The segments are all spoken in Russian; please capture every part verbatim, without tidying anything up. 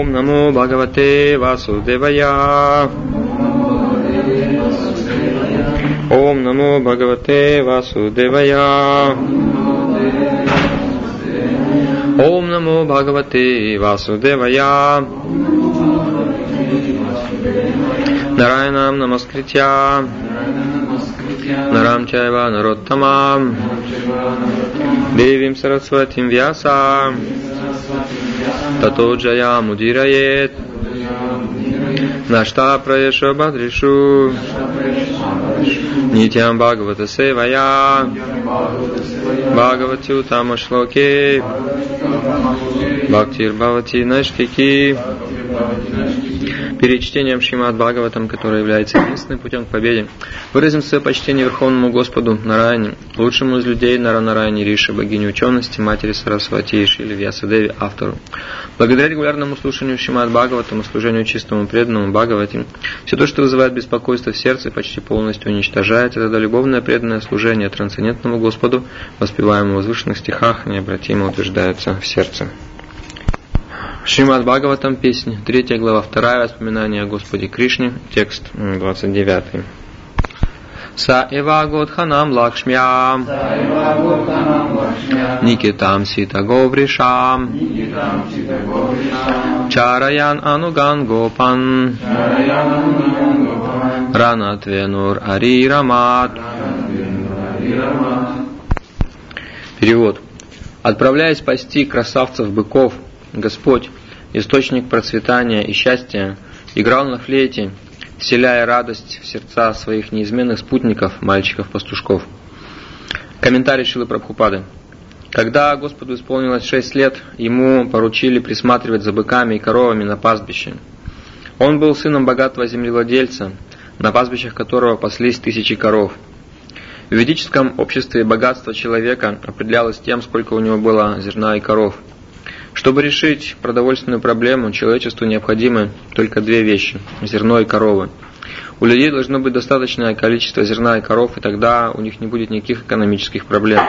Ом намо Бхагавате Васудевая. Ом намо Бхагавате Васудевая. Ом намо Бхагавате Васудевая. Нараянам намаскритья Нарам чайва нароттамам Девим сарасватим вьяса Тато джая мудирает Нашта праеша бадришу Нитям Бхагавата севая Бхагавати утама шлоке Бхактир бхавати наштики. Перед чтением Шримад Бхагаватам, который является единственным путем к победе, выразим свое почтение Верховному Господу Нараяне, лучшему из людей Наранараяне Риши, богине учености, матери Сарасвати и Шили Вьясадеви, автору. Благодаря регулярному слушанию Шримад Бхагаватам и служению чистому преданному Бхагавати, все то, что вызывает беспокойство в сердце, почти полностью уничтожается, тогда любовное преданное служение трансцендентному Господу, воспеваемому в возвышенных стихах, необратимо утверждается в сердце. Шримад Бхагаватам, песня, третья глава, вторая, воспоминания о Господе Кришне, текст двадцать девятый. Са эва годханам лакшмям Никитам сита говришам Чараян ануган гопан Ранатвенур арирамат. Перевод. Отправляясь спасти красавцев-быков, Господь, источник процветания и счастья, играл на флейте, вселяя радость в сердца своих неизменных спутников, мальчиков-пастушков. Комментарий Шрилы Прабхупады. Когда Господу исполнилось шесть лет, ему поручили присматривать за быками и коровами на пастбище. Он был сыном богатого землевладельца, на пастбищах которого паслись тысячи коров. В ведическом обществе богатство человека определялось тем, сколько у него было зерна и коров. Чтобы решить продовольственную проблему, человечеству необходимы только две вещи – зерно и коровы. У людей должно быть достаточное количество зерна и коров, и тогда у них не будет никаких экономических проблем.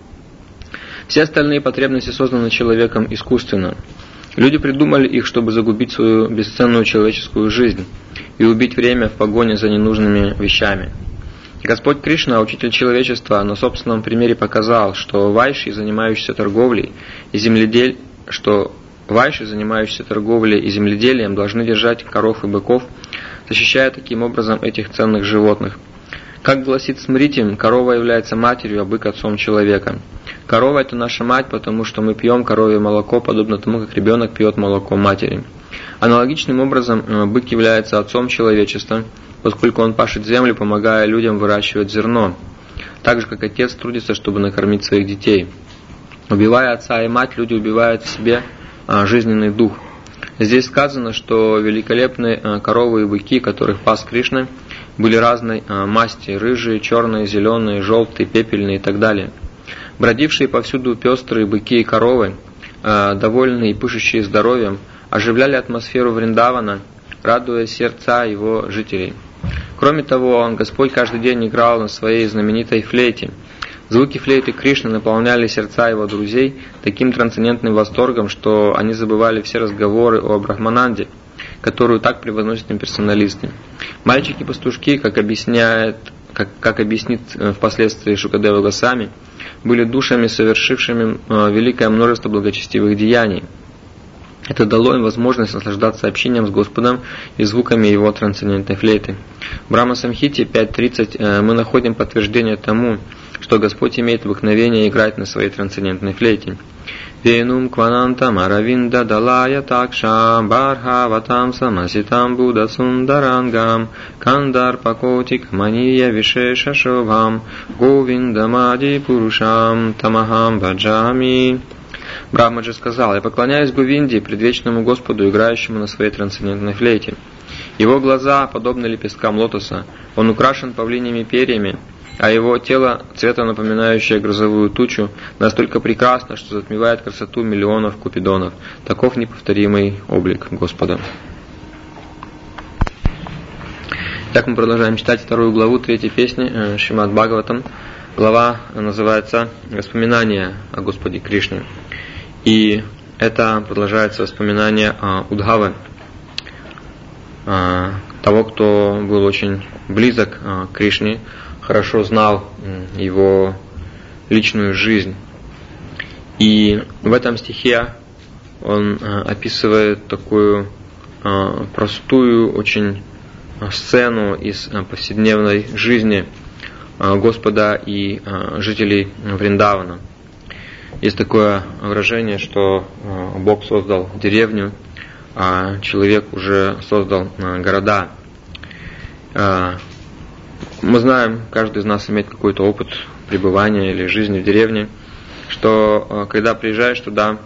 Все остальные потребности созданы человеком искусственно. Люди придумали их, чтобы загубить свою бесценную человеческую жизнь и убить время в погоне за ненужными вещами. Господь Кришна, учитель человечества, на собственном примере показал, что вайши, занимающиеся торговлей и земледелием, что вайши, занимающиеся торговлей и земледелием, должны держать коров и быков, защищая таким образом этих ценных животных. Как гласит Смрити, корова является матерью, а бык отцом человека. Корова – это наша мать, потому что мы пьем коровье молоко, подобно тому, как ребенок пьет молоко матери. Аналогичным образом, бык является отцом человечества, поскольку он пашет землю, помогая людям выращивать зерно, так же, как отец трудится, чтобы накормить своих детей. Убивая отца и мать, люди убивают в себе жизненный дух. Здесь сказано, что великолепные коровы и быки, которых пас Кришна, были разной масти: рыжие, черные, зеленые, желтые, пепельные и так далее. Бродившие повсюду пестрые быки и коровы, довольные и пышущие здоровьем, оживляли атмосферу Вриндавана, радуя сердца его жителей. Кроме того, Господь каждый день играл на своей знаменитой флейте. Звуки флейты Кришны наполняли сердца его друзей таким трансцендентным восторгом, что они забывали все разговоры о Брахмананде, которую так превозносят имперсоналисты. Мальчики-пастушки, как объясняет, как, как объяснит впоследствии Шукадева Госвами, были душами, совершившими великое множество благочестивых деяний. Это дало им возможность наслаждаться общением с Господом и звуками его трансцендентной флейты. В Брахма-самхите пять тридцать мы находим подтверждение тому, что Господь имеет обыкновение играть на своей трансцендентной флейте. Венум кванантам аравинда далая такша бархаватам самаситам будда сундарангам кандар пакотик мания вишеша шовам говиндамади пурушам тамахам ваджами. Брахмаджи сказал: «Я поклоняюсь Говинде, предвечному Господу, играющему на своей трансцендентной флейте. Его глаза подобны лепесткам лотоса, он украшен павлиньими перьями, а его тело, цвета напоминающее грозовую тучу, настолько прекрасно, что затмевает красоту миллионов купидонов. Таков неповторимый облик Господа». Так мы продолжаем читать вторую главу третьей песни Шримад Бхагаватам. Глава называется «Воспоминания о Господе Кришне». И это продолжается воспоминание Удхавы, того, кто был очень близок к Кришне, хорошо знал его личную жизнь. И в этом стихе он описывает такую простую очень сцену из повседневной жизни Господа и жителей Вриндавана. Есть такое выражение, что Бог создал деревню, а человек уже создал города. Мы знаем, каждый из нас имеет какой-то опыт пребывания или жизни в деревне, что когда приезжаешь туда,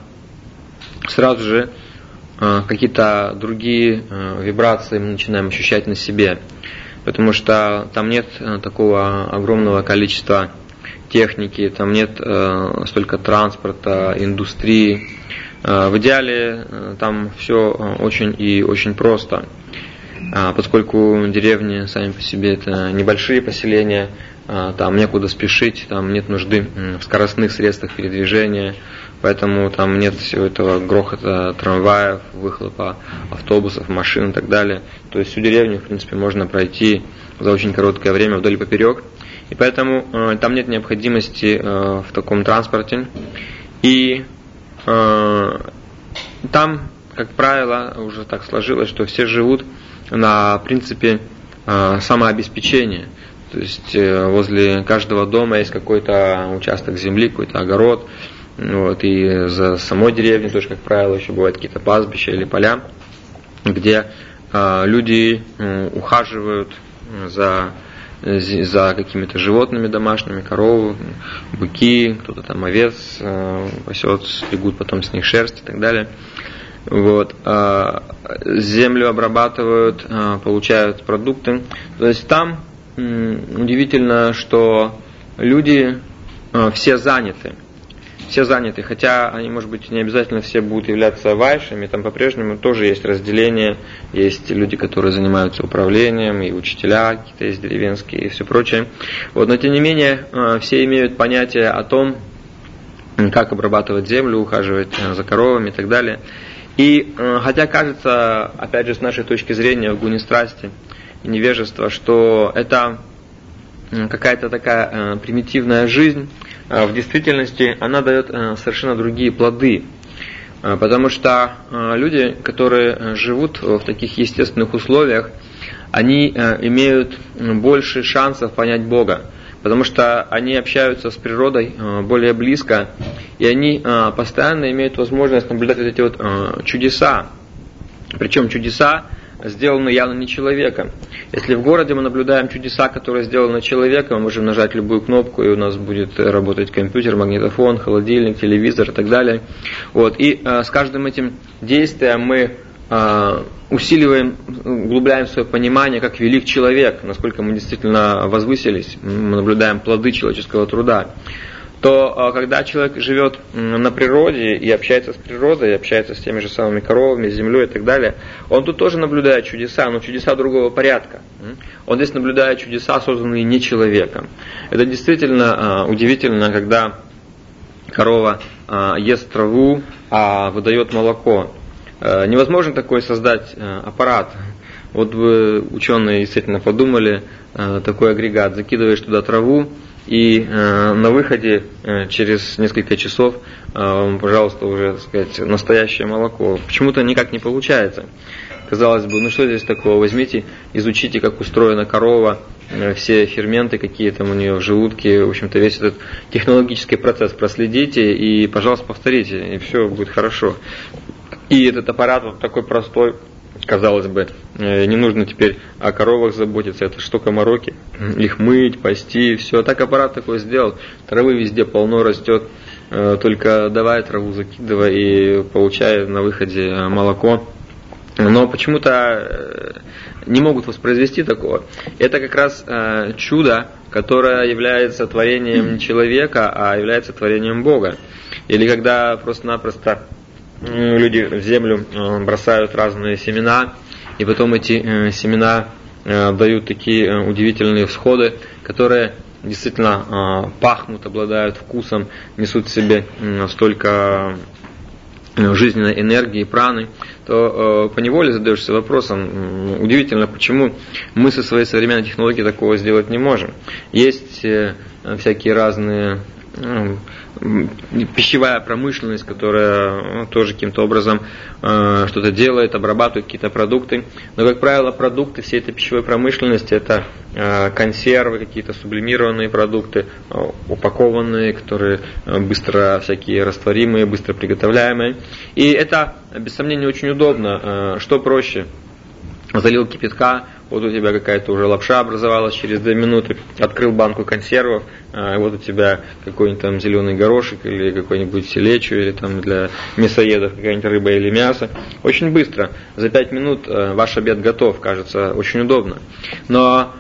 сразу же какие-то другие вибрации мы начинаем ощущать на себе, потому что там нет такого огромного количества техники, там нет столько транспорта, индустрии. В идеале там все очень и очень просто, поскольку деревни сами по себе это небольшие поселения, там некуда спешить, там нет нужды в скоростных средствах передвижения, поэтому там нет всего этого грохота трамваев, выхлопа автобусов, машин и так далее. То есть всю деревню, в принципе, можно пройти за очень короткое время вдоль и поперек, и поэтому э, там нет необходимости э, в таком транспорте. И э, там, как правило, уже так сложилось, что все живут на принципе э, самообеспечения. То есть э, возле каждого дома есть какой-то участок земли, какой-то огород. Вот, и за самой деревней тоже, как правило, еще бывают какие-то пастбища или поля, где э, люди э, ухаживают за, за какими-то животными домашними, коровы, быки, кто-то там овец э, пасет, стригут потом с них шерсть и так далее. Вот, э, землю обрабатывают, э, получают продукты. То есть там э, удивительно, что люди э, все заняты. Все заняты, хотя они, может быть, не обязательно все будут являться вайшами, там по-прежнему тоже есть разделение, есть люди, которые занимаются управлением, и учителя какие-то есть деревенские, и все прочее. Вот, но тем не менее, все имеют понятие о том, как обрабатывать землю, ухаживать за коровами и так далее. И хотя кажется, опять же, с нашей точки зрения, в гуне страсти и невежества, что это какая-то такая примитивная жизнь, в действительности она дает совершенно другие плоды. Потому что люди, которые живут в таких естественных условиях, они имеют больше шансов понять Бога. Потому что они общаются с природой более близко, и они постоянно имеют возможность наблюдать вот эти вот чудеса. Причем чудеса сделаны явно не человеком. Если в городе мы наблюдаем чудеса, которые сделаны человеком, мы можем нажать любую кнопку, и у нас будет работать компьютер, магнитофон, холодильник, телевизор и так далее. Вот. И э, с каждым этим действием мы э, усиливаем, углубляем свое понимание, как велик человек, насколько мы действительно возвысились, мы наблюдаем плоды человеческого труда. То когда человек живет на природе и общается с природой, и общается с теми же самыми коровами, землей и так далее, он тут тоже наблюдает чудеса, но чудеса другого порядка. Он здесь наблюдает чудеса, созданные не человеком. Это действительно удивительно, когда корова ест траву, а выдает молоко. Невозможно такой создать аппарат. Вот вы, ученые, действительно подумали, такой агрегат, закидываешь туда траву, и э, на выходе э, через несколько часов, э, пожалуйста, уже, так сказать, настоящее молоко. Почему-то никак не получается. Казалось бы, ну что здесь такого? Возьмите, изучите, как устроена корова, э, все ферменты, какие там у нее в желудке, в общем-то, весь этот технологический процесс проследите и, пожалуйста, повторите, и все будет хорошо. И этот аппарат вот такой простой, казалось бы, не нужно теперь о коровах заботиться, это что комороки, их мыть, пасти, все. Так аппарат такой сделал, травы везде полно растет, только давай траву закидывай и получай на выходе молоко. Но почему-то не могут воспроизвести такого. Это как раз чудо, которое является творением не человека, а является творением Бога. Или когда просто-напросто люди в землю бросают разные семена, и потом эти семена дают такие удивительные всходы, которые действительно пахнут, обладают вкусом, несут в себе столько жизненной энергии, праны, то э, поневоле задаешься вопросом, удивительно, почему мы со своей современной технологией такого сделать не можем. Есть э, всякие разные э, пищевая промышленность, которая ну, тоже каким-то образом э, что-то делает, обрабатывает какие-то продукты. Но, как правило, продукты всей этой пищевой промышленности это э, консервы, какие-то сублимированные продукты, э, упакованные, которые э, быстро всякие растворимые, быстро приготовляемые. И это, без сомнения, очень удобно. Э, что проще? Залил кипятка, вот у тебя какая-то уже лапша образовалась через две минуты, открыл банку консервов, вот у тебя какой-нибудь там зеленый горошек или какой-нибудь лечо, или там для мясоедов какая-нибудь рыба или мясо. Очень быстро, за пять минут ваш обед готов, кажется, очень удобно. Но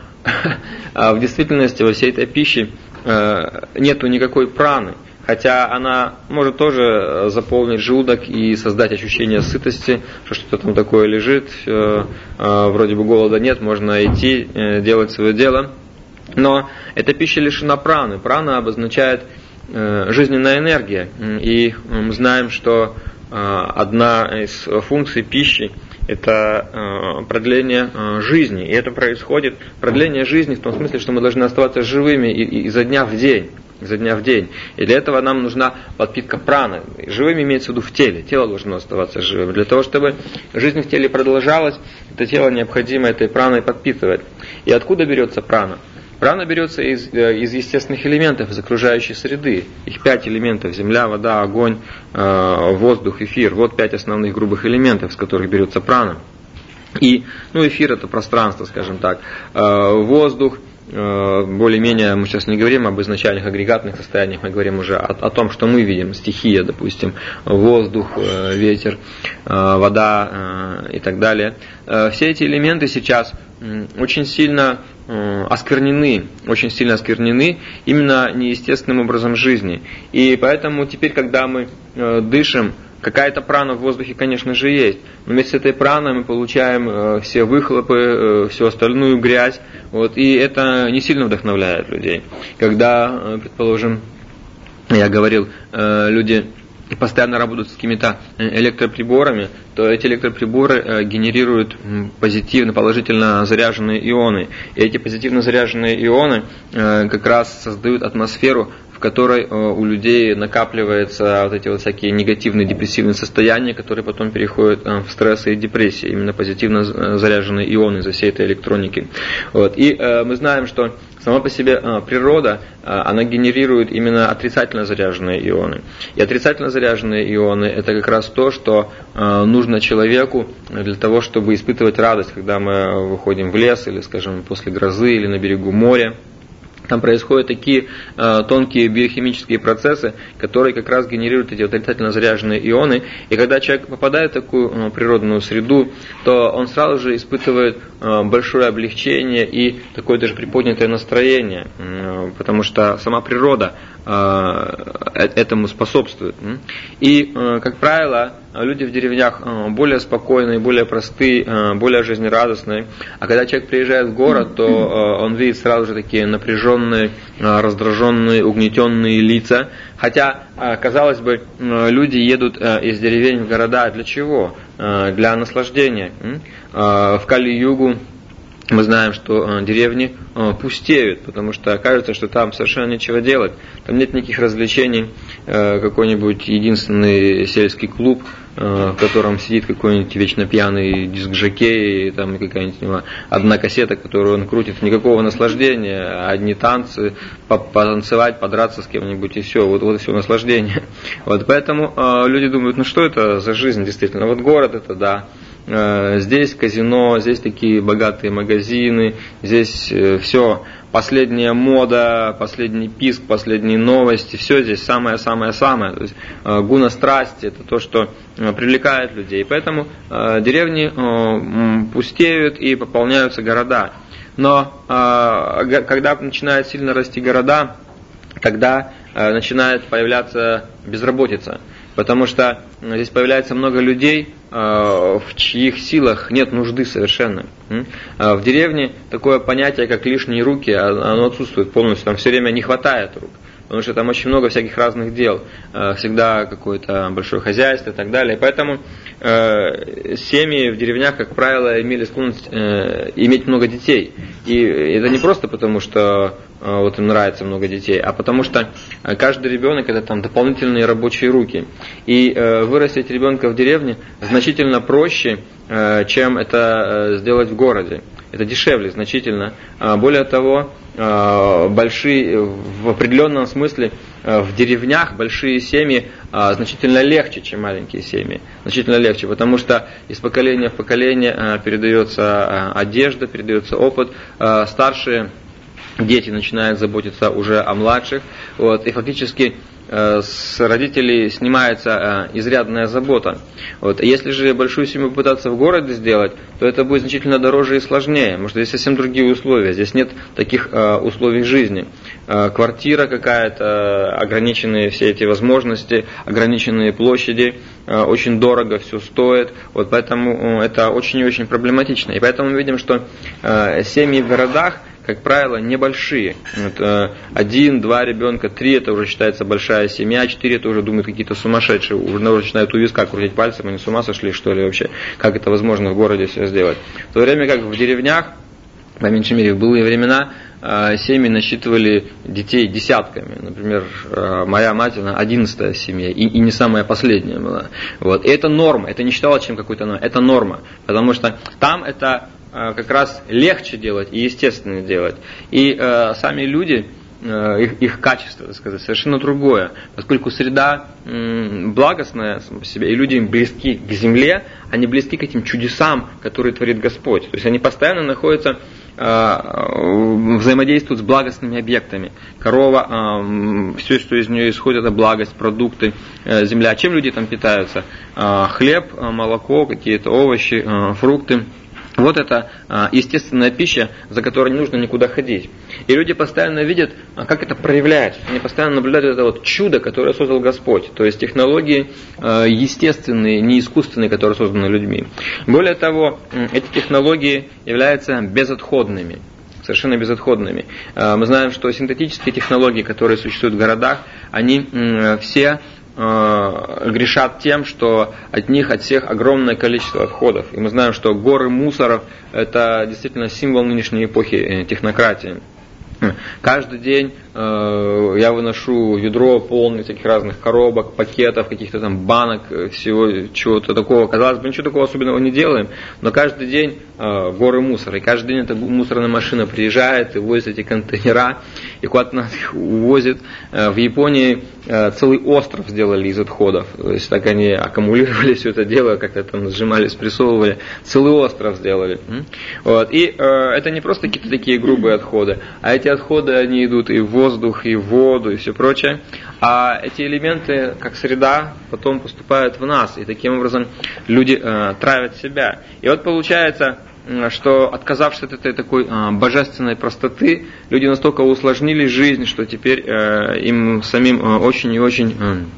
в действительности во всей этой пище нету никакой праны. Хотя она может тоже заполнить желудок и создать ощущение сытости, что что-то там такое лежит, вроде бы голода нет, можно идти, делать свое дело. Но эта пища лишена праны. Прана обозначает жизненная энергия. И мы знаем, что одна из функций пищи – это продление жизни. И это происходит, продление жизни в том смысле, что мы должны оставаться живыми изо дня в день. изо дня в день. И для этого нам нужна подпитка праны. Живым имеется в виду в теле. Тело должно оставаться живым. Для того, чтобы жизнь в теле продолжалась, это тело необходимо этой праной подпитывать. И откуда берется прана? Прана берется из, из естественных элементов, из окружающей среды. Их пять элементов: земля, вода, огонь, воздух, эфир. Вот пять основных грубых элементов, с которых берется прана. И, ну, эфир это пространство, скажем так. Воздух, более-менее мы сейчас не говорим об изначальных агрегатных состояниях, мы говорим уже о, о том, что мы видим, стихия, допустим, воздух, ветер, вода и так далее. Все эти элементы сейчас очень сильно осквернены, очень сильно осквернены именно неестественным образом жизни. И поэтому теперь, когда мы дышим, какая-то прана в воздухе, конечно же, есть. Но вместе с этой праной мы получаем э, все выхлопы, э, всю остальную грязь. Вот, и это не сильно вдохновляет людей. Когда, э, предположим, я говорил, э, люди постоянно работают с какими-то электроприборами, то эти электроприборы э, генерируют позитивно, положительно заряженные ионы. И эти позитивно заряженные ионы э, как раз создают атмосферу, в которой у людей накапливаются вот эти вот всякие негативные депрессивные состояния, которые потом переходят в стрессы и депрессии, именно позитивно заряженные ионы из-за всей этой электроники. Вот. И э, мы знаем, что сама по себе э, природа, э, она генерирует именно отрицательно заряженные ионы. И отрицательно заряженные ионы это как раз то, что э, нужно человеку для того, чтобы испытывать радость, когда мы выходим в лес, или, скажем, после грозы, или на берегу моря. Там происходят такие э, тонкие биохимические процессы, которые как раз генерируют эти отрицательно заряженные ионы. И когда человек попадает в такую э, природную среду, то он сразу же испытывает э, большое облегчение и такое даже приподнятое настроение, э, потому что сама природа э, этому способствует. И, э, как правило, люди в деревнях более спокойные, более простые, более жизнерадостные. А когда человек приезжает в город, то он видит сразу же такие напряженные, раздраженные, угнетенные лица. Хотя, казалось бы, люди едут из деревень в города для чего? Для наслаждения. В Кали-югу мы знаем, что деревни пустеют, потому что кажется, что там совершенно нечего делать. Там нет никаких развлечений, какой-нибудь единственный сельский клуб, в котором сидит какой-нибудь вечно пьяный диск-жокей, там какая-нибудь одна кассета, которую он крутит, никакого наслаждения, одни танцы, потанцевать, подраться с кем-нибудь и все, вот, вот и все наслаждение. Вот, поэтому люди думают, ну что это за жизнь действительно, вот город это да. Здесь казино, здесь такие богатые магазины, здесь все, последняя мода, последний писк, последние новости, все здесь самое-самое-самое. То есть гуна страсти, это то, что привлекает людей. Поэтому деревни пустеют и пополняются города. Но когда начинают сильно расти города, тогда начинает появляться безработица. Потому что здесь появляется много людей, в чьих силах нет нужды совершенно. В деревне такое понятие, как лишние руки, оно отсутствует полностью. Там все время не хватает рук. потому что там очень много всяких разных дел, всегда какое-то большое хозяйство и так далее. И поэтому семьи в деревнях, как правило, имели склонность иметь много детей. И это не просто потому, что вот им нравится много детей, а потому что каждый ребенок это там дополнительные рабочие руки. И вырастить ребенка в деревне значительно проще, чем это сделать в городе. Это дешевле значительно. Более того, большие, в определенном смысле в деревнях большие семьи значительно легче, чем маленькие семьи. Значительно легче, потому что из поколения в поколение передается одежда, передается опыт. Старшие дети начинают заботиться уже о младших. Вот, и фактически с родителей снимается изрядная забота. Вот. Если же большую семью попытаться в городе сделать, то это будет значительно дороже и сложнее, потому что здесь совсем другие условия, здесь нет таких условий жизни. Квартира какая-то, ограниченные все эти возможности, ограниченные площади, очень дорого все стоит, вот поэтому это очень и очень проблематично. И поэтому мы видим, что семьи в городах, как правило, небольшие. Вот, один, два ребенка, три это уже считается большая семья, четыре это уже думают какие-то сумасшедшие, уже начинают у виска крутить пальцем, они с ума сошли, что ли, вообще, как это возможно в городе все сделать. В то время как в деревнях, по меньшей мере, в былые времена, семьи насчитывали детей десятками. Например, моя мать, она одиннадцатая семья, и, и не самая последняя была. Вот. И это норма, это не считалось чем какой-то нормой, это норма, потому что там это как раз легче делать и естественно делать. И э, сами люди, э, их, их качество, так сказать, совершенно другое. Поскольку среда э, благостная сама по себе, и люди близки к земле, они близки к этим чудесам, которые творит Господь. То есть они постоянно находятся, э, взаимодействуют с благостными объектами. Корова, э, все, что из нее исходит, это благость, продукты, э, земля. Чем люди там питаются? Э, хлеб, э, молоко, какие-то овощи, э, фрукты. Вот это а, естественная пища, за которой не нужно никуда ходить. И люди постоянно видят, а, как это проявляется. Они постоянно наблюдают это вот чудо, которое создал Господь. То есть технологии а, естественные, не искусственные, которые созданы людьми. Более того, эти технологии являются безотходными. Совершенно безотходными. Мы знаем, что синтетические технологии, которые существуют в городах, они все грешат тем, что от них, от всех огромное количество отходов. И мы знаем, что горы мусоров – это действительно символ нынешней эпохи технократии. Каждый день э, я выношу ведро полное всяких разных коробок, пакетов, каких-то там банок, всего чего-то такого. Казалось бы, ничего такого особенного не делаем, но каждый день э, горы мусора. И каждый день эта мусорная машина приезжает и возит эти контейнера, и куда-то нас их увозит. Э, в Японии э, целый остров сделали из отходов. То есть так они аккумулировали все это дело, как-то там сжимали, спрессовывали. Целый остров сделали. Вот. И э, это не просто какие-то такие грубые отходы, а эти отходы, они идут и в воздух, и в воду, и все прочее. А эти элементы, как среда, потом поступают в нас. И таким образом люди э, травят себя. И вот получается, что отказавшись от этой такой э, божественной простоты, люди настолько усложнили жизнь, что теперь э, им самим э, очень и очень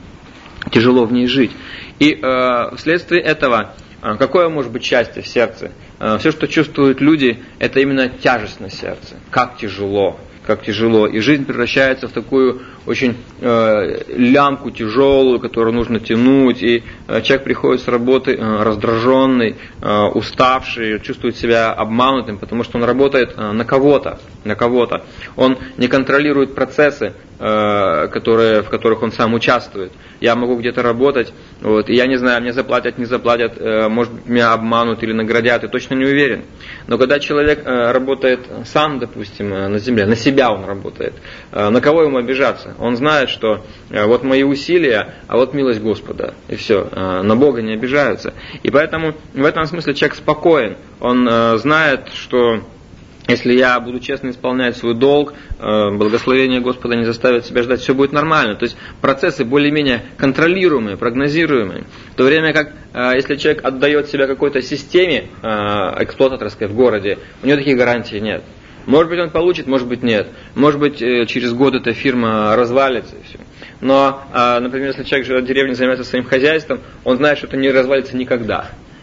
э, тяжело в ней жить. И э, вследствие этого, э, какое может быть счастье в сердце? Все, что чувствуют люди, это именно тяжесть на сердце. Как тяжело, как тяжело. И жизнь превращается в такую очень э, лямку тяжелую, которую нужно тянуть. И э, человек приходит с работы э, раздраженный, э, уставший, чувствует себя обманутым, потому что он работает э, на кого-то, на кого-то. Он не контролирует процессы, э, которые, в которых он сам участвует. Я могу где-то работать, вот, и я не знаю, мне заплатят, не заплатят, э, может быть, меня обманут или наградят, я точно не уверен. Но когда человек э, работает сам, допустим, э, на земле, на себя он работает, э, на кого ему обижаться? Он знает, что э, вот мои усилия, а вот милость Господа, и все, э, на Бога не обижаются. И поэтому в этом смысле человек спокоен, он э, знает, что если я буду честно исполнять свой долг, благословение Господа не заставит себя ждать, все будет нормально. То есть процессы более-менее контролируемые, прогнозируемые. В то время как, если человек отдает себя какой-то системе эксплуататорской в городе, у него таких гарантий нет. Может быть, он получит, может быть, нет. Может быть, через год эта фирма развалится и все. Но, например, если человек живет в деревне, занимается своим хозяйством, он знает, что это не развалится никогда.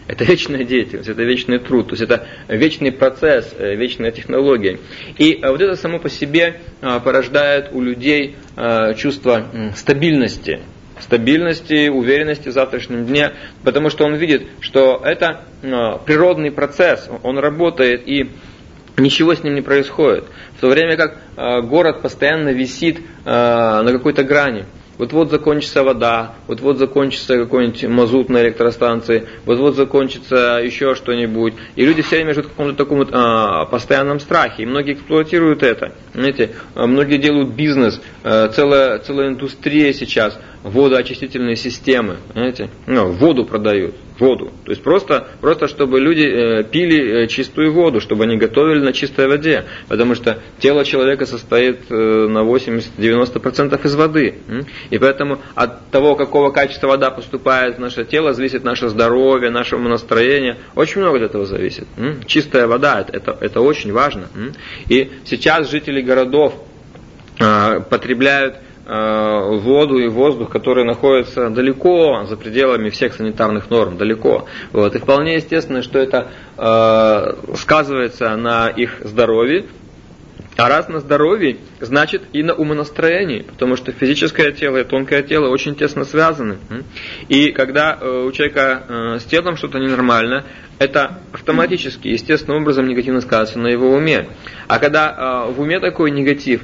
Это вечная деятельность, это вечный труд, то есть это вечный процесс, вечная технология. И вот это само по себе порождает у людей чувство стабильности, стабильности, уверенности в завтрашнем дне, потому что он видит, что это природный процесс, он работает и ничего с ним не происходит. В то время как город постоянно висит на какой-то грани. Вот-вот закончится вода, вот-вот закончится какой-нибудь мазут на электростанции, вот-вот закончится еще что-нибудь. И люди все время живут в каком-то таком вот, а, постоянном страхе. И многие эксплуатируют это. Знаете, многие делают бизнес, а, целая, целая индустрия сейчас, водоочистительные системы. Знаете, ну, воду продают. Воду. То есть просто, просто чтобы люди э, пили э, чистую воду, чтобы они готовили на чистой воде. Потому что тело человека состоит э, на восемьдесят-девяносто процентов из воды. И поэтому от того, какого качества вода поступает в наше тело, зависит наше здоровье, наше настроение. Очень много от этого зависит. Чистая вода, это, это, это очень важно. И сейчас жители городов э, потребляют воду и воздух, которые находятся далеко за пределами всех санитарных норм, далеко. Вот. И вполне естественно, что это э, сказывается на их здоровье. А раз на здоровье, значит и на умонастроении, потому что физическое тело и тонкое тело очень тесно связаны. И когда у человека с телом что-то ненормально, это автоматически, естественным образом негативно сказывается на его уме. А когда в уме такой негатив,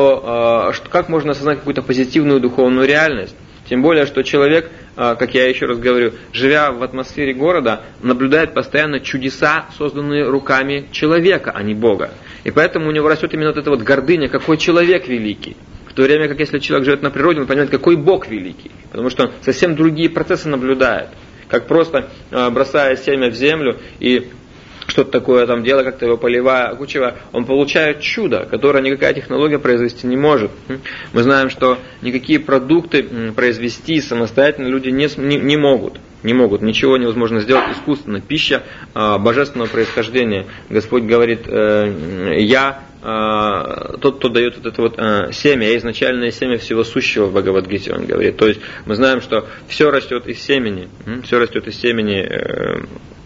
то как можно осознать какую-то позитивную духовную реальность? Тем более, что человек, как я еще раз говорю, живя в атмосфере города, наблюдает постоянно чудеса, созданные руками человека, а не Бога. И поэтому у него растет именно вот эта вот гордыня, какой человек великий. В то время как если человек живет на природе, он понимает, какой Бог великий. Потому что он совсем другие процессы наблюдает. Как просто бросая семя в землю и что-то такое там дело, как-то его поливая, окучивая, он получает чудо, которое никакая технология произвести не может. Мы знаем, что никакие продукты произвести самостоятельно люди не, не, не могут. Не могут, ничего невозможно сделать искусственно. Пища э, божественного происхождения. Господь говорит, э, я э, тот, кто дает вот это вот э, семя, я изначальное семя всего сущего в Бхагавад-гите, он говорит. То есть мы знаем, что все растет из семени, все растет из семени, э,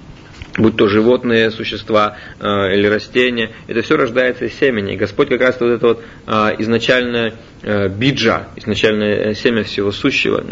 будь то животные существа э, или растения, это все рождается из семени. И Господь как раз вот это вот э, изначальное э, биджа, изначальное семя всего сущего.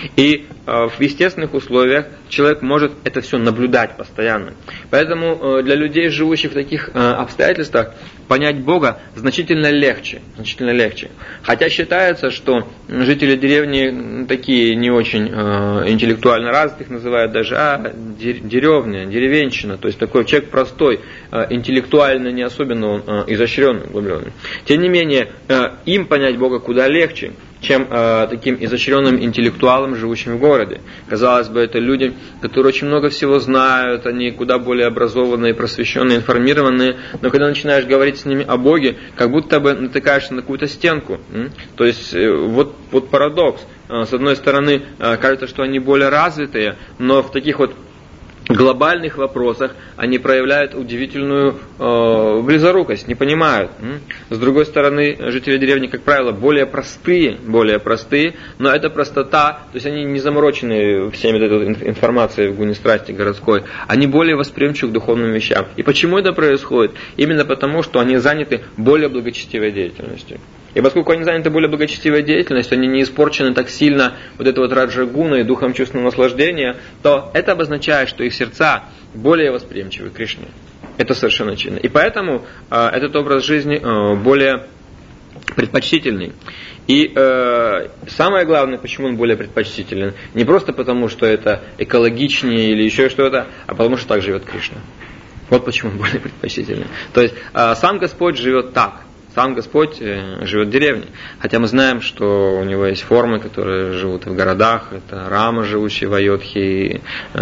И э, в естественных условиях человек может это все наблюдать постоянно. Поэтому э, для людей, живущих в таких э, обстоятельствах, понять Бога значительно легче, значительно легче. Хотя считается, что жители деревни такие не очень э, интеллектуально развитых называют даже, а деревня, деревенщина, то есть такой человек простой, э, интеллектуально не особенно он э, изощренный, углубленный. Тем не менее, э, им понять Бога куда легче, чем э, таким изощренным интеллектуалам, живущим в городе. Казалось бы, это люди, которые очень много всего знают, они куда более образованные, просвещенные, информированные, но когда начинаешь говорить с ними о Боге, как будто бы натыкаешься на какую-то стенку. То есть э, вот, вот парадокс. С одной стороны, э, кажется, что они более развитые, но в таких вот глобальных вопросах они проявляют удивительную э, близорукость, не понимают. С другой стороны, жители деревни, как правило, более простые, более простые, но эта простота, то есть они не заморочены всеми этой информацией в гуне страсти городской, они более восприимчивы к духовным вещам. И почему это происходит? Именно потому, что они заняты более благочестивой деятельностью. И поскольку они заняты более благочестивой деятельностью, они не испорчены так сильно вот это вот раджа-гуной, духом чувственного наслаждения, то это обозначает, что их сердца более восприимчивы к Кришне. Это совершенно очевидно. И поэтому э, этот образ жизни э, более предпочтительный. И э, самое главное, почему он более предпочтителен, не просто потому, что это экологичнее или еще что-то, а потому, что так живет Кришна. Вот почему он более предпочтителен. То есть э, сам Господь живет так. Сам Господь живет в деревне. Хотя мы знаем, что у него есть формы, которые живут в городах. Это Рама, живущий в Айодхе,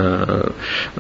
э,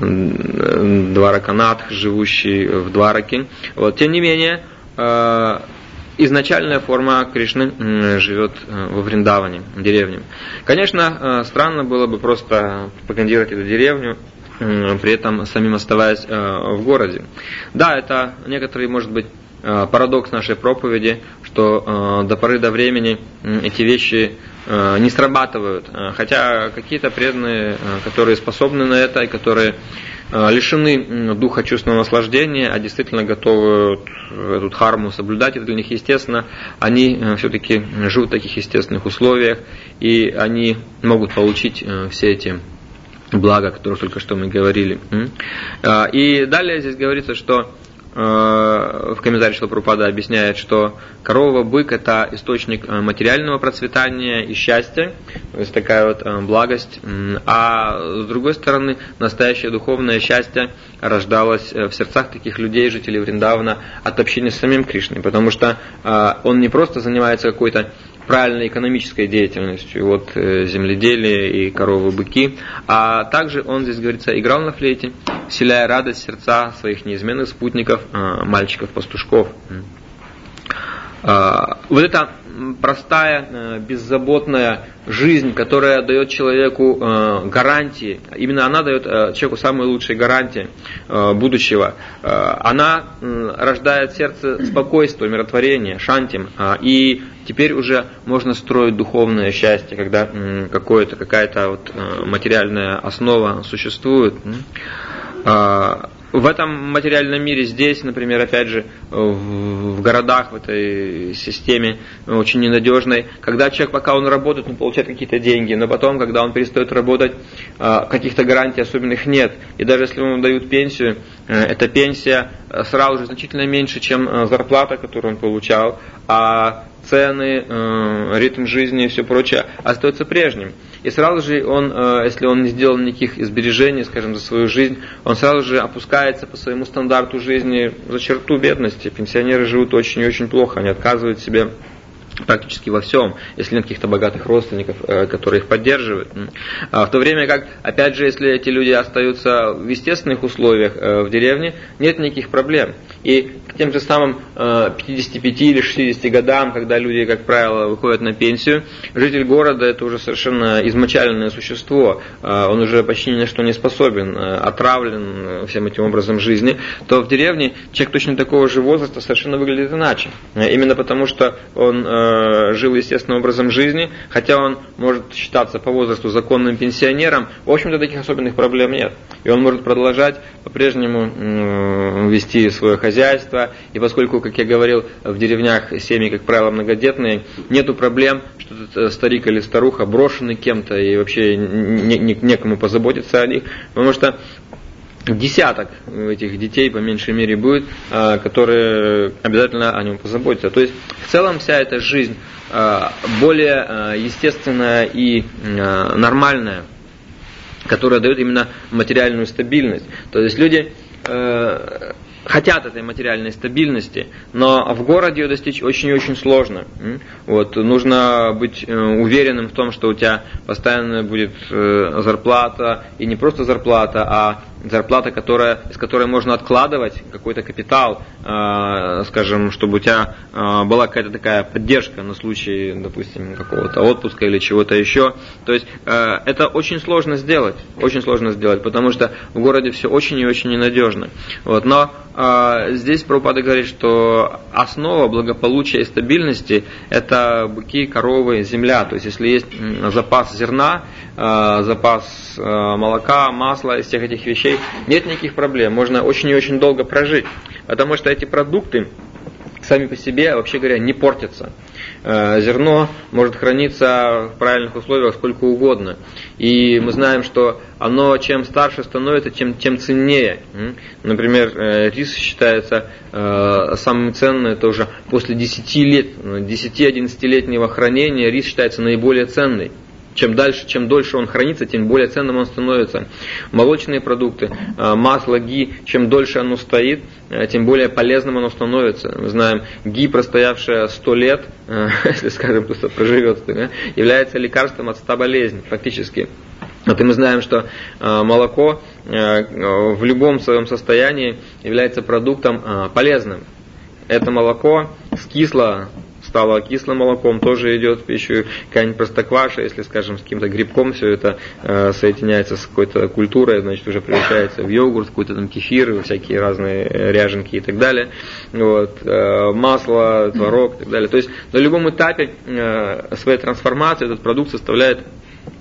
Двараканатх, живущий в Двараке. Вот. Тем не менее, э, изначальная форма Кришны живет во Вриндаване, в деревне. Конечно, странно было бы просто пропагандировать эту деревню, при этом самим оставаясь в городе. Да, это некоторые, может быть, парадокс нашей проповеди, что э, до поры до времени э, эти вещи э, не срабатывают. Хотя какие-то преданные, э, которые способны на это и которые лишены духа чувственного наслаждения, а действительно готовы эту дхарму соблюдать. Это для них естественно. Они все-таки живут в таких естественных условиях, и они могут получить все эти блага, о которых только что мы говорили. И далее здесь говорится, что в комментарии Шрила Прабхупада объясняет, что корова, бык – это источник материального процветания и счастья, то есть такая вот благость. А с другой стороны, настоящее духовное счастье рождалось в сердцах таких людей, жителей Вриндавана, от общения с самим Кришной, потому что он не просто занимается какой-то правильной экономической деятельностью, вот земледелие и коровы, быки, а также он, здесь говорится, играл на флейте, вселяя радость в сердца своих неизменных спутников, мальчиков-пастушков. Вот эта простая, беззаботная жизнь, которая дает человеку гарантии, именно она дает человеку самые лучшие гарантии будущего, она рождает в сердце спокойствие, умиротворение, шантим, и теперь уже можно строить духовное счастье, когда какое-то, какая-то вот материальная основа существует. В этом материальном мире, здесь, например, опять же, в городах, в этой системе очень ненадежной, когда человек, пока он работает, он получает какие-то деньги, но потом, когда он перестает работать, каких-то гарантий особенных нет. И даже если ему дают пенсию, эта пенсия сразу же значительно меньше, чем зарплата, которую он получал, а цены, ритм жизни и все прочее остается прежним. И сразу же он, если он не сделал никаких сбережений, скажем, за свою жизнь, он сразу же опускается по своему стандарту жизни за черту бедности. Пенсионеры живут очень и очень плохо, они отказывают себе практически во всем, если нет каких-то богатых родственников, которые их поддерживают. В то время как, опять же, если эти люди остаются в естественных условиях в деревне, нет никаких проблем. И к тем же самым пятидесяти пяти или шестидесяти годам, когда люди, как правило, выходят на пенсию, житель города – это уже совершенно измочаленное существо, он уже почти ни на что не способен, отравлен всем этим образом жизни, то в деревне человек точно такого же возраста совершенно выглядит иначе. Именно потому, что он жил естественным образом жизни, хотя он может считаться по возрасту законным пенсионером, в общем-то таких особенных проблем нет. И он может продолжать по-прежнему вести свое хозяйство, и поскольку, как я говорил, в деревнях семьи, как правило, многодетные, нету проблем, что этот старик или старуха брошены кем-то, и вообще не, не, некому позаботиться о них, потому что десяток этих детей, по меньшей мере, будет, которые обязательно о нем позаботятся. То есть, в целом, вся эта жизнь более естественная и нормальная, которая дает именно материальную стабильность. То есть, люди хотят этой материальной стабильности, но в городе ее достичь очень и очень сложно. Вот, нужно быть уверенным в том, что у тебя постоянно будет зарплата, и не просто зарплата, а зарплата, которая, из которой можно откладывать какой-то капитал, э, скажем, чтобы у тебя э, была какая-то такая поддержка на случай, допустим, какого-то отпуска или чего-то еще. То есть э, это очень сложно сделать, очень сложно сделать, потому что в городе все очень и очень ненадежно. Вот, но э, здесь Прабхупада говорит, что основа благополучия и стабильности – это быки, коровы, земля. То есть если есть запас зерна, э, запас э, молока, масла, из всех этих вещей, нет никаких проблем, можно очень и очень долго прожить, потому что эти продукты сами по себе, вообще говоря, не портятся. Зерно может храниться в правильных условиях сколько угодно. И мы знаем, что оно чем старше становится, тем, тем ценнее. Например, рис считается самым ценным, это уже после десяти лет, десяти-одиннадцатилетнего хранения рис считается наиболее ценный. Чем дальше, чем дольше он хранится, тем более ценным он становится. Молочные продукты, масло, ги, чем дольше оно стоит, тем более полезным оно становится. Мы знаем, ги, простоявшее сто лет, если, скажем, кто-то проживет, является лекарством от ста болезней, фактически. Вот и мы знаем, что молоко в любом своем состоянии является продуктом полезным. Это молоко скисло, стало кислым молоком, тоже идет в пищу, какая-нибудь простокваша, если, скажем, с каким-то грибком все это э, соединяется с какой-то культурой, значит, уже превращается в йогурт, какой-то там кефир, всякие разные ряженки и так далее. Вот, э, масло, творог и так далее. То есть на любом этапе э, своей трансформации этот продукт составляет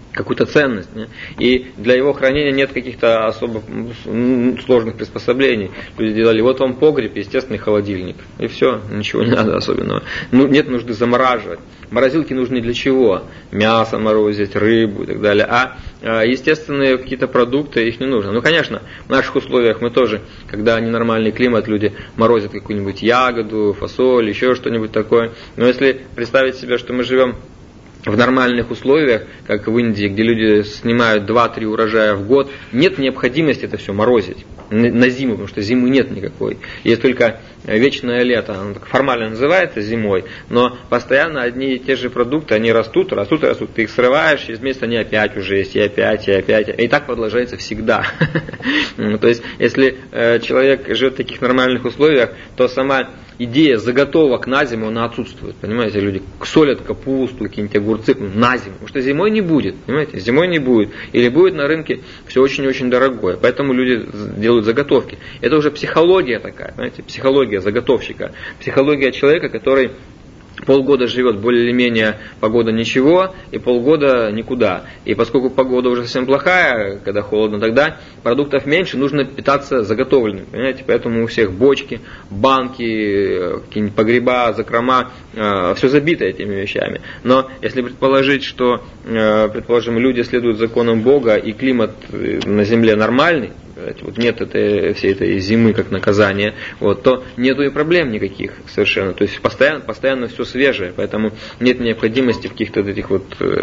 какую-то ценность. Не? И для его хранения нет каких-то особо сложных приспособлений. Люди делали, вот вам погреб, естественный холодильник. И все, ничего не надо особенного. Ну, нет нужды замораживать. Морозилки нужны для чего? Мясо морозить, рыбу и так далее. А естественные какие-то продукты, их не нужно. Ну, конечно, в наших условиях мы тоже, когда ненормальный климат, люди морозят какую-нибудь ягоду, фасоль, еще что-нибудь такое. Но если представить себе, что мы живем в нормальных условиях, как в Индии, где люди снимают два-три урожая в год, нет необходимости это все морозить на зиму, потому что зимы нет никакой. Есть только вечное лето, оно так формально называется зимой, но постоянно одни и те же продукты, они растут, растут, растут, ты их срываешь, через месяц они опять уже есть, и опять, и опять, и так продолжается всегда. То есть, если человек живет в таких нормальных условиях, то сама идея заготовок на зиму, она отсутствует, понимаете, люди солят капусту, какие-нибудь огурцы на зиму, потому что зимой не будет, понимаете, зимой не будет, или будет на рынке все очень-очень дорогое, поэтому люди делают заготовки. Это уже психология такая, знаете, психология заготовщика, психология человека, который полгода живет более или менее, погода ничего, и полгода никуда. И поскольку погода уже совсем плохая, когда холодно, тогда продуктов меньше, нужно питаться заготовленным. Понимаете? Поэтому у всех бочки, банки, какие-нибудь погреба, закрома, э, все забито этими вещами. Но если предположить, что, э, предположим, люди следуют законам Бога, и климат на земле нормальный, вот нет этой, всей этой зимы как наказания, вот, то нету и проблем никаких совершенно. То есть постоянно, постоянно все свежее, поэтому нет необходимости в каких-то этих вот э,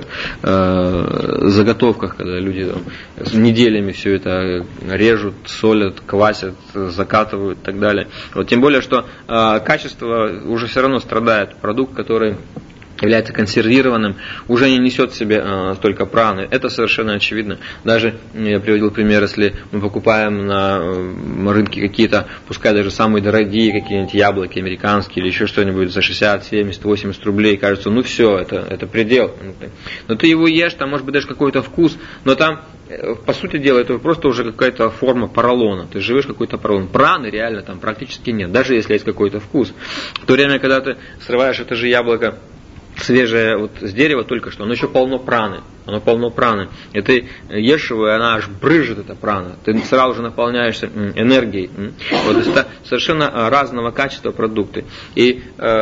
заготовках, когда люди там, неделями все это режут, солят, квасят, закатывают и так далее. Вот, тем более, что э, качество уже все равно страдает. Продукт, который является консервированным, уже не несет в себе э, столько праны. Это совершенно очевидно. Даже, я приводил пример, если мы покупаем на э, рынке какие-то, пускай даже самые дорогие какие-нибудь яблоки американские или еще что-нибудь за шестьдесят, семьдесят, восемьдесят рублей, кажется, ну все, это, это предел. Но ты его ешь, там может быть даже какой-то вкус, но там, э, по сути дела, это просто уже какая-то форма поролона. Ты живешь какой-то поролон. Праны реально там практически нет, даже если есть какой-то вкус. В то время, когда ты срываешь это же яблоко свежее вот с дерева только что, оно еще полно праны, оно полно праны. И ты ешь его, и она аж брызжет, эта прана. Ты сразу же наполняешься энергией. Вот, это совершенно разного качества продукты. И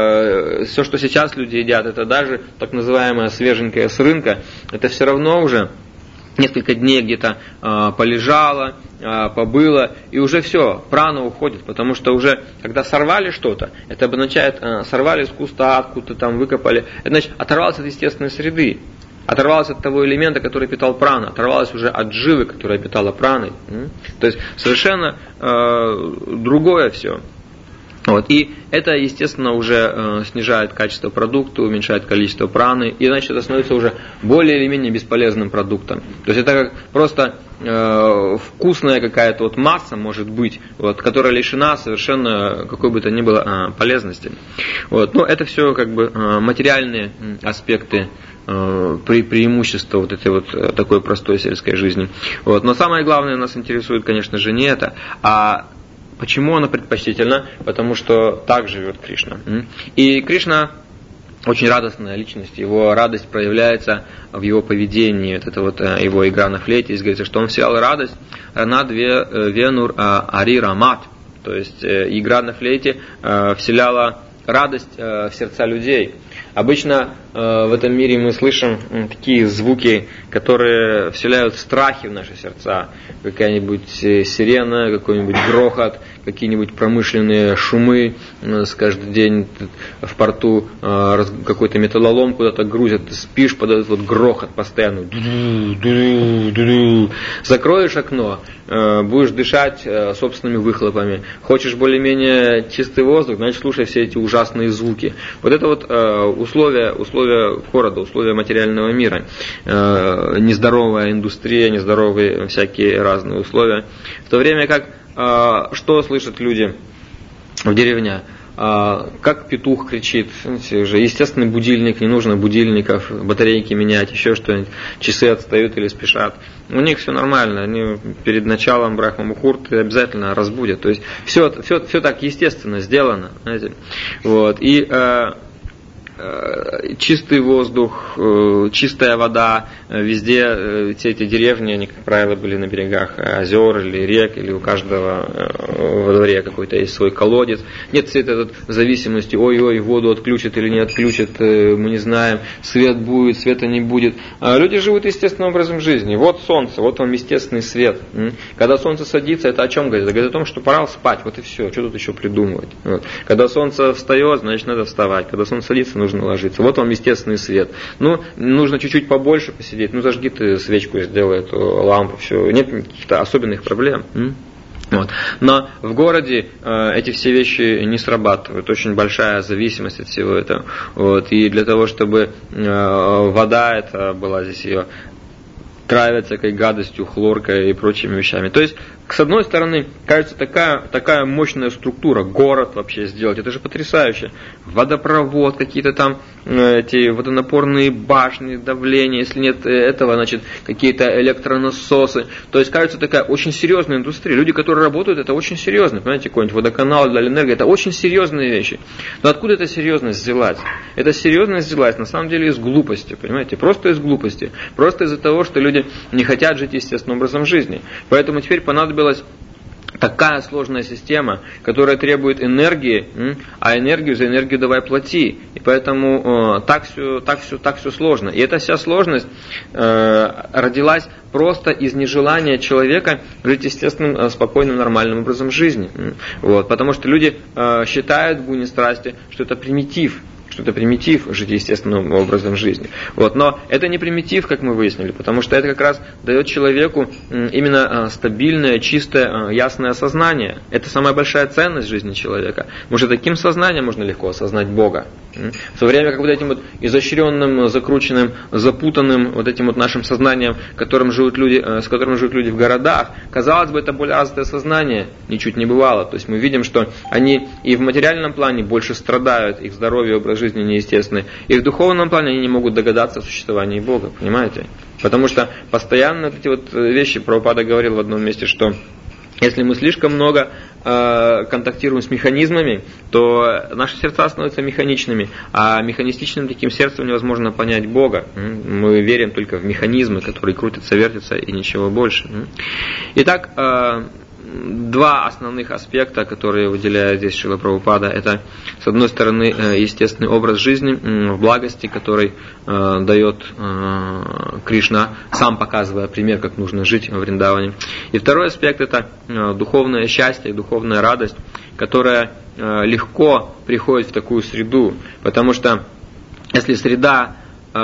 э, все, что сейчас люди едят, это даже так называемое свеженькое с рынка, это все равно уже несколько дней где-то э, полежало, э, побыло, и уже все, прана уходит, потому что уже, когда сорвали что-то, это обозначает, э, сорвали с куста, откуда-то там выкопали, это значит, оторвалось от естественной среды, оторвалось от того элемента, который питал прану, оторвалось уже от жилы, которая питала праной. То есть совершенно э, другое все. Вот. И это, естественно, уже э, снижает качество продукта, уменьшает количество праны, и значит это становится уже более или менее бесполезным продуктом. То есть это как просто э, вкусная какая-то вот масса, может быть, вот, которая лишена совершенно какой бы то ни было э, полезности. Вот. Но это все как бы э, материальные аспекты э, пре- преимущества вот этой вот э, такой простой сельской жизни. Вот. Но самое главное нас интересует, конечно же, не это, а почему оно предпочтительно? Потому что так живет Кришна. И Кришна очень радостная личность, его радость проявляется в его поведении, вот это вот его игра на флейте, здесь говорится, что он вселял радость над Венур Ари Рамат, то есть игра на флейте вселяла радость в сердца людей. Обычно э, в этом мире мы слышим э, такие звуки, которые вселяют страхи в наши сердца. Какая-нибудь э, сирена, какой-нибудь грохот, какие-нибудь промышленные шумы. У нас каждый день в порту э, раз, какой-то металлолом куда-то грузят. Ты спишь под этот вот грохот постоянно. Закроешь окно, э, будешь дышать э, собственными выхлопами. Хочешь более-менее чистый воздух, значит слушай все эти ужасные звуки. Вот это вот э, условия, условия города, условия материального мира, э, нездоровая индустрия, нездоровые всякие разные условия. В то время как, э, что слышат люди в деревне? Э, как петух кричит, уже естественный будильник, не нужно будильников, батарейки менять, еще что-нибудь, часы отстают или спешат. У них все нормально, они перед началом брахма-мухурты обязательно разбудят. То есть все, все, все так естественно сделано, знаете. Вот. И э, чистый воздух, чистая вода, везде все эти деревни, они, как правило, были на берегах озер или рек, или у каждого во дворе какой-то есть свой колодец. Нет всей этой зависимости, ой-ой, воду отключат или не отключат, мы не знаем, свет будет, света не будет. Люди живут естественным образом жизни. Вот солнце, вот вам естественный свет. Когда солнце садится, это о чем говорит? Это говорит о том, что пора спать, вот и все, что тут еще придумывать. Вот. Когда солнце встает, значит надо вставать. Когда солнце садится, нужно ложиться. Вот вам естественный свет. Ну, нужно чуть-чуть побольше посидеть. Ну, зажги ты свечку, сделай эту лампу, все. Нет каких-то особенных проблем. Вот. Но в городе э, эти все вещи не срабатывают. Очень большая зависимость от всего этого. Вот. И для того, чтобы э, вода это была здесь ее травят всякой гадостью, хлоркой и прочими вещами. То есть, с одной стороны, кажется, такая, такая мощная структура, город вообще сделать, это же потрясающе. Водопровод, какие-то там эти водонапорные башни, давление, если нет этого, значит, какие-то электронасосы. То есть, кажется, такая очень серьезная индустрия. Люди, которые работают, это очень серьезно. Понимаете, какой-нибудь водоканал для энергии, это очень серьезные вещи. Но откуда эта серьезность взялась? Эта серьезность взялась, на самом деле, из глупости, понимаете, просто из глупости. Просто из-за того, что люди не хотят жить естественным образом жизни. Поэтому теперь понадобилась такая сложная система, которая требует энергии, а энергию за энергию давай плати. И поэтому э, так все, так все, так все сложно. И эта вся сложность э, родилась просто из нежелания человека жить естественным, спокойным, нормальным образом жизни. Вот. Потому что люди э, считают в гуне страсти, что это примитив. Что это примитив жить естественным образом жизни. Вот. Но это не примитив, как мы выяснили, потому что это как раз дает человеку именно стабильное, чистое, ясное сознание. Это самая большая ценность жизни человека. Потому что таким сознанием можно легко осознать Бога. В то время как вот этим вот изощренным, закрученным, запутанным вот этим вот нашим сознанием, которым живут люди, с которым живут люди в городах, казалось бы, это более развитое сознание, ничуть не бывало. То есть мы видим, что они и в материальном плане больше страдают, их здоровье, образ жизни неестественный, и в духовном плане они не могут догадаться о существовании Бога, понимаете? Потому что постоянно эти вот вещи, Прабхупада говорил в одном месте, что если мы слишком много э, контактируем с механизмами, то наши сердца становятся механичными, а механистичным таким сердцем невозможно понять Бога. Мы верим только в механизмы, которые крутятся, вертятся и ничего больше. Итак, э, два основных аспекта, которые выделяет здесь Шрила Прабхупада, это, с одной стороны, естественный образ жизни в благости, который э, дает э, Кришна, сам показывая пример, как нужно жить в Вриндаване. И второй аспект – это э, духовное счастье, духовная радость, которая э, легко приходит в такую среду, потому что если среда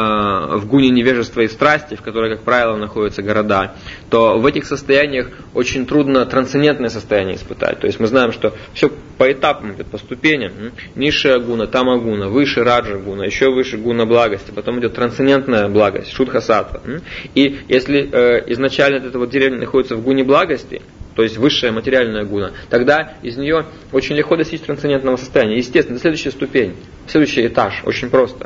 в гуне невежества и страсти, в которой, как правило, находятся города, то в этих состояниях очень трудно трансцендентное состояние испытать. То есть мы знаем, что все по этапам идет, по ступеням. Низшая гуна, тамагуна, выше раджа гуна, еще выше гуна благости, потом идет трансцендентная благость, шудха саттва. И если э, изначально эта вот деревня находится в гуне благости, то есть высшая материальная гуна, тогда из нее очень легко достичь трансцендентного состояния. Естественно, это следующая ступень, следующий этаж, очень просто.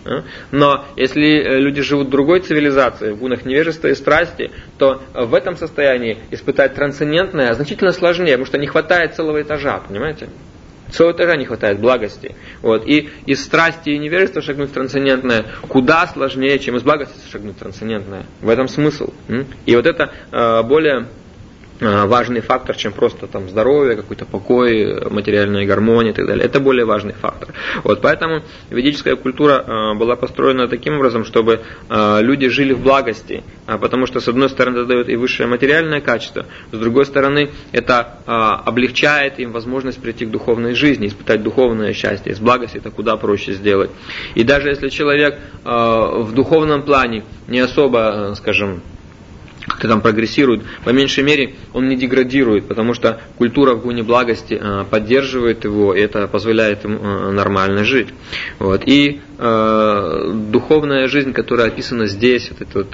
Но если люди живут в другой цивилизации, в гунах невежества и страсти, то в этом состоянии испытать трансцендентное значительно сложнее, потому что не хватает целого этажа, понимаете? Целого этажа не хватает благости. Вот. И из страсти и невежества шагнуть в трансцендентное куда сложнее, чем из благости шагнуть в трансцендентное. В этом смысл. И вот это э, более важный фактор, чем просто там здоровье, какой-то покой, материальная гармония и так далее. Это более важный фактор. Вот, поэтому ведическая культура э, была построена таким образом, чтобы э, люди жили в благости, а потому что с одной стороны это дает и высшее материальное качество, с другой стороны это э, облегчает им возможность прийти к духовной жизни, испытать духовное счастье. Из благости это куда проще сделать. И даже если человек э, в духовном плане не особо, э, скажем, как-то там прогрессирует, по меньшей мере он не деградирует, потому что культура в гуне благости э, поддерживает его, и это позволяет ему э, нормально жить. Вот. И э, духовная жизнь, которая описана здесь, вот это вот,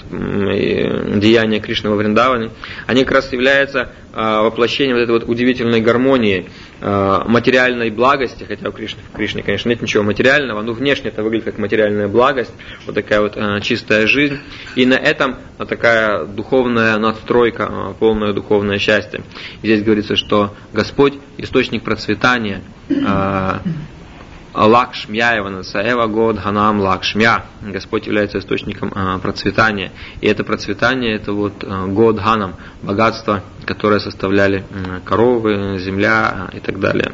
э, деяние Кришны во Вриндаване, они как раз являются э, воплощением вот этой вот удивительной гармонии, э, материальной благости, хотя у Кришны, в Кришне, конечно, нет ничего материального, но внешне это выглядит как материальная благость, вот такая вот э, чистая жизнь, и на этом вот такая духовная надстройка, полное духовное счастье. И здесь говорится, что Господь источник процветания, Лакшмья Ивана Саева Год Ганам Лакшмья. Господь является источником а, процветания. И это процветание, это вот а, Год Ганам, богатство, которое составляли а, коровы, земля а, и так далее.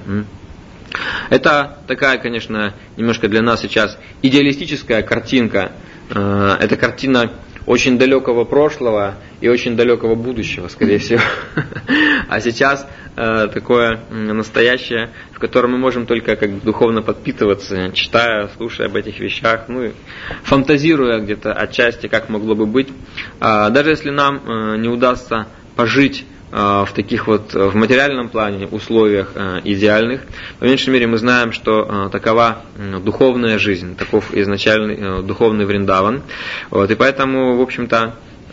Это такая, конечно, немножко для нас сейчас идеалистическая картинка. А, это картина очень далекого прошлого и очень далекого будущего, скорее всего. А сейчас э, такое настоящее, в котором мы можем только как духовно подпитываться, читая, слушая об этих вещах, ну и фантазируя где-то отчасти, как могло бы быть. А, даже если нам э, не удастся пожить в таких вот в материальном плане условиях идеальных, по меньшей мере мы знаем, что такова духовная жизнь, таков изначальный духовный Вриндаван. Вот, и поэтому, в общем-то,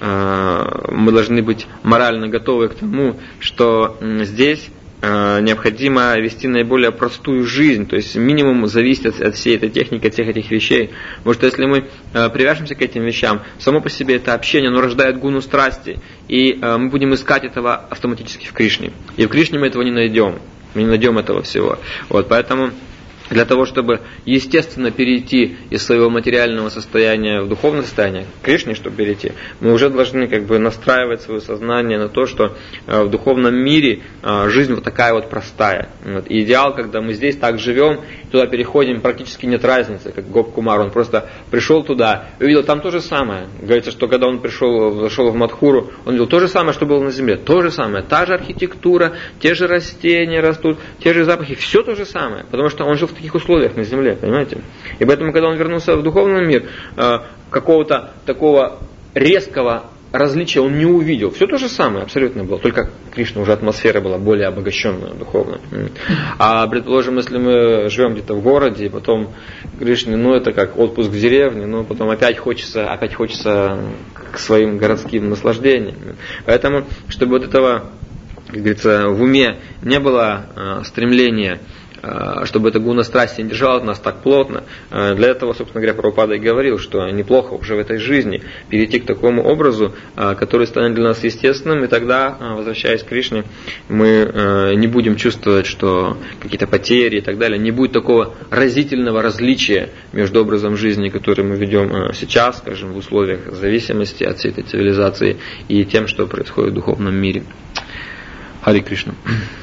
мы должны быть морально готовы к тому, что здесь необходимо вести наиболее простую жизнь, то есть минимум зависит от, от всей этой техники, от всех этих вещей. Потому что если мы э, привяжемся к этим вещам, само по себе это общение, оно рождает гуну страсти, и э, мы будем искать этого автоматически в Кришне. И в Кришне мы этого не найдем, мы не найдем этого всего. Вот, поэтому для того, чтобы естественно перейти из своего материального состояния в духовное состояние, к Кришне, чтобы перейти, мы уже должны как бы настраивать свое сознание на то, что в духовном мире жизнь вот такая вот простая. Вот. И идеал, когда мы здесь так живем, туда переходим, практически нет разницы, как Гоп-Кумар, он просто пришел туда и увидел там то же самое. Говорится, что когда он пришел, зашел в Мадхуру, он видел то же самое, что было на земле, то же самое, та же архитектура, те же растения растут, те же запахи, все то же самое, потому что он жил в таких условиях на земле, понимаете? И поэтому, когда он вернулся в духовный мир, какого-то такого резкого различия он не увидел. Все то же самое абсолютно было, только Кришна уже атмосфера была более обогащенная духовно. А предположим, если мы живем где-то в городе, и потом Кришне, ну это как отпуск в деревне, но потом опять хочется, опять хочется к своим городским наслаждениям. Поэтому, чтобы вот этого, как говорится, в уме не было стремления, чтобы эта гуна страсти не держала нас так плотно. Для этого, собственно говоря, Прабхупада и говорил, что неплохо уже в этой жизни перейти к такому образу, который станет для нас естественным, и тогда, возвращаясь к Кришне, мы не будем чувствовать, что какие-то потери и так далее, не будет такого разительного различия между образом жизни, который мы ведем сейчас, скажем, в условиях зависимости от всей этой цивилизации, и тем, что происходит в духовном мире. Хари Кришна.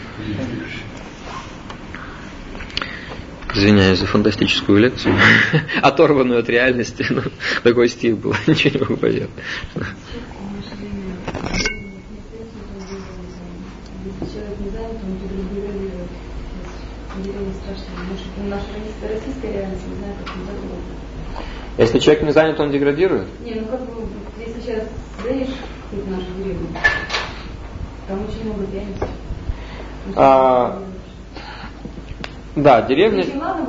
Извиняюсь за фантастическую лекцию, оторванную от реальности, но такой стиль был, ничего не могу поделать. Если человек не занят, он деградирует? Не, ну как бы, если сейчас заедешь в нашу деревню, там очень много пьяниц. А... Да, деревня,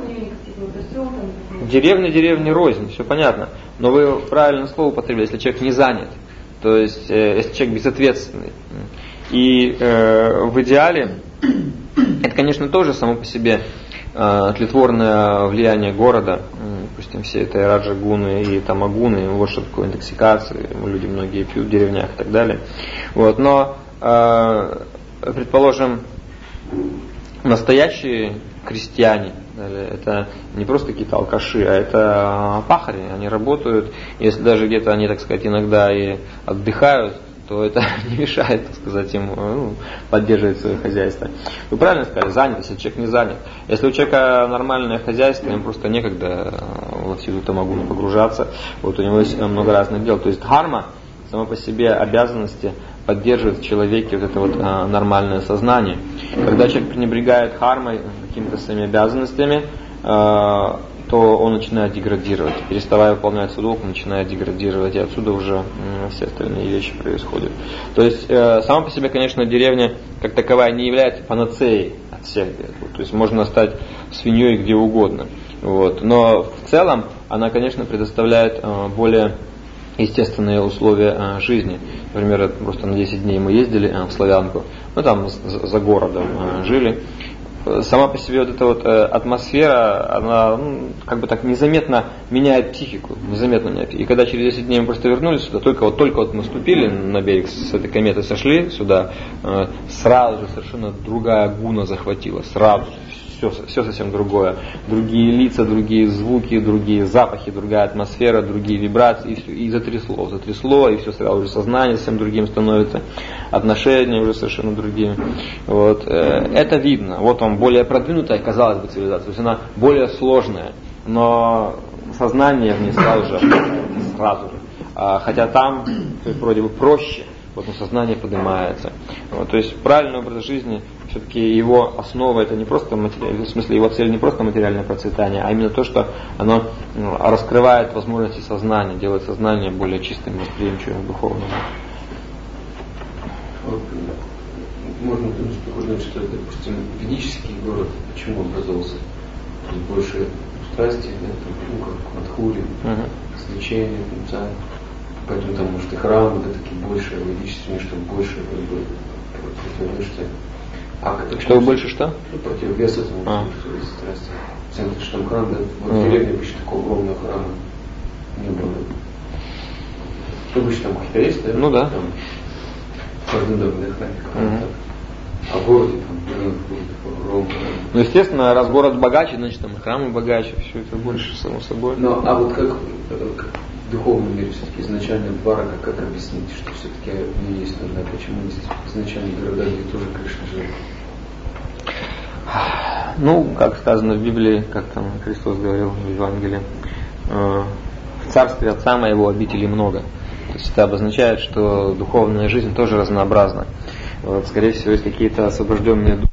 деревня, деревня рознь, все понятно. Но вы правильное слово употребили, если человек не занят, то есть э, если человек безответственный. И э, в идеале, это, конечно, тоже само по себе э, тлетворное влияние города, э, допустим, все это раджа-гуны и тамагуны, вот что такое интоксикация, люди многие пьют в деревнях и так далее. Вот, но, э, предположим, настоящие крестьяне, это не просто какие-то алкаши, а это пахари, они работают, если даже где-то они, так сказать, иногда и отдыхают, то это не мешает, так сказать, им ну, поддерживать свое хозяйство. Вы правильно сказали, занят, если человек не занят. Если у человека нормальное хозяйство, ему просто некогда во всю эту тамагуну погружаться, вот у него есть много разных дел. То есть дхарма, само по себе обязанности поддерживает в человеке вот это вот а, нормальное сознание. Когда человек пренебрегает дхармой, какими-то своими обязанностями, а, то он начинает деградировать. Переставая выполнять свой долг, он начинает деградировать, и отсюда уже м, все остальные вещи происходят. То есть, э, сама по себе, конечно, деревня как таковая не является панацеей от всех бед. То есть, можно стать свиньей где угодно. Вот. Но в целом, она, конечно, предоставляет э, более естественные условия а, жизни. Например, просто на десять дней мы ездили а, в Славянку, мы там за, за городом а, жили. Сама по себе вот эта вот а, атмосфера, она ну, как бы так незаметно меняет психику, незаметно меняет. И когда через десять дней мы просто вернулись сюда, только вот, только вот мы ступили на берег с этой кометы, сошли сюда, а, сразу же совершенно другая гуна захватила, сразу же. все, все совсем другое. Другие лица, другие звуки, другие запахи, другая атмосфера, другие вибрации, и, все, и затрясло, затрясло, и все сразу же сознание совсем другим становится, отношения уже совершенно другими. Вот. Это видно. Вот он более продвинутая, казалось бы, цивилизация, то есть она более сложная, но сознание в ней сразу же, сразу же. Хотя там то есть, вроде бы проще, вот, но сознание поднимается. Вот, то есть правильный образ жизни, все-таки его основа это не просто материальное, в смысле его цель не просто материальное процветание, а именно то, что оно ну, раскрывает возможности сознания, делает сознание более чистым, восприимчивым, духовным. Вот, можно сказать, что, допустим, ведический город почему образовался? Больше страсти, да, там, ну, как Мадхури, uh-huh. свечение, пунца. Поэтому там, может, и храмы, да, такие больше, ведические, чтобы больше противовес. А чтобы больше что? Ну, противовес этому а. страсти. В центре, что там храм, да, вот uh-huh. в деревне обычно такого огромного храма не было. Обычно там какие-то есть, да? Ну да. Там каждый дом вдохновит, uh-huh. А в городе там Ром. Ну, естественно, раз город богаче, значит там и храмы богаче, все это больше, само собой. Ну, а вот как, как в духовном мире все-таки изначально Дварака, как объяснить, что все-таки не есть нужда, почему есть изначально города, где тоже Кришна жил? Ну, как сказано в Библии, как там Христос говорил в Евангелии, в царстве Отца Моего обителей много. То есть это обозначает, что духовная жизнь тоже разнообразна. Вот, скорее всего, есть какие-то освобожденные души.